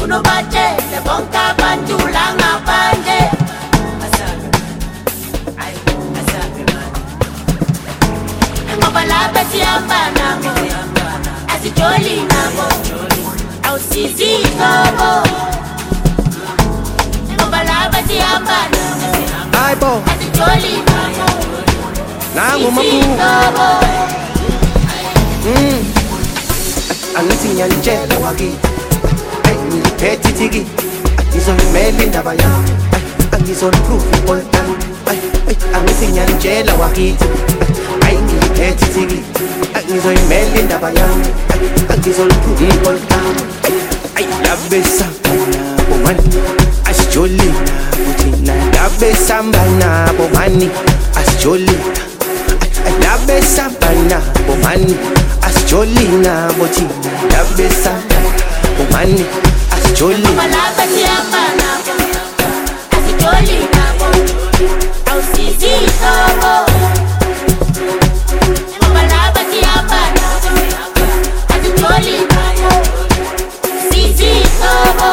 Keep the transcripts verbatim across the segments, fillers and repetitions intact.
Ngifuna ubatshele bonke abantu la ngaphandle asabe ay asabe manje ngoba lapha sihamba nabo asijoli nabo awusizi ngobo ngoba lapha sihamba nabo hayibo asijoli nabo nangu makhulu mm angithi ngiyanitshela wakithi ngiphethe ithiki ngizoyimela indaba yami angizoniprove ipolitani angithi ngiyanitshela wakithi hayi ngiphethe ithiki ngizoyimela indaba yami angizoniprove ipolitani labesamba nabo mani asijoli nabo thina labesamba nabo mani asijoli labesamba nabo mani asijoli nabo thina labesamba mani asijoli ngoba lapha sihamba nabo asijoli nabo awusizi ngobo ngoba lapha sihamba nabo asijoli nabo sizi ngobo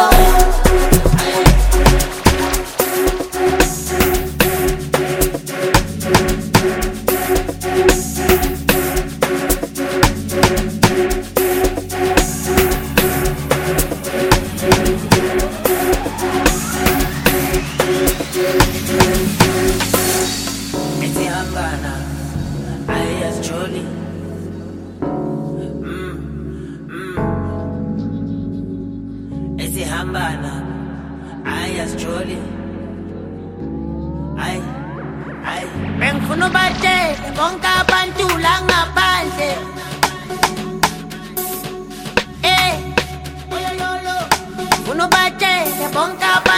Hambana, ay asijoli, ay, ay. Bengifuna ubatshele bonke abantu la ngaphandle. Eh, ngifuna ubatshele bonke abantu.